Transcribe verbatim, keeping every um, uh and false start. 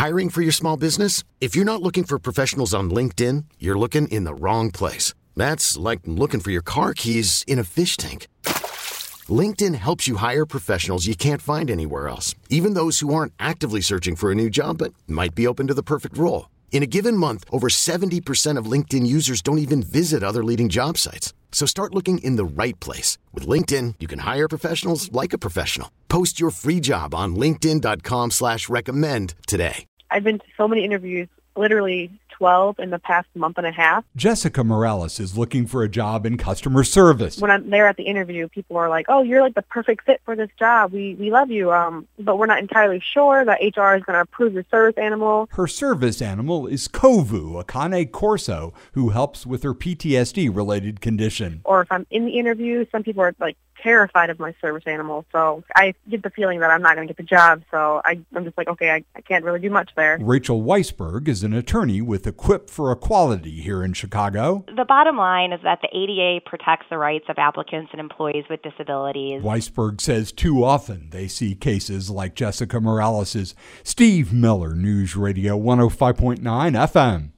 Hiring for your small business? If you're not looking for professionals on LinkedIn, you're looking in the wrong place. That's like looking for your car keys in a fish tank. LinkedIn helps you hire professionals you can't find anywhere else, even those who aren't actively searching for a new job but might be open to the perfect role. In a given month, over seventy percent of LinkedIn users don't even visit other leading job sites. So start looking in the right place. With LinkedIn, you can hire professionals like a professional. Post your free job on linkedin dot com slash recommend today. I've been to so many interviews, literally twelve in the past month and a half. Jessica Morales is looking for a job in customer service. When I'm there at the interview, people are like, oh, you're like the perfect fit for this job. We we love you, um, but we're not entirely sure that H R is going to approve your service animal. Her service animal is Kovu, a Cane Corso, who helps with her P T S D-related condition. Or if I'm in the interview, some people are like terrified of my service animal, so I get the feeling that I'm not going to get the job, so I, I'm just like, okay, I, I can't really do much there. Rachel Weisberg is an attorney with Equip for Equality here in Chicago. The bottom line is that the A D A protects the rights of applicants and employees with disabilities. Weisberg says too often they see cases like Jessica Morales's. Steve Miller, News Radio one oh five point nine F M.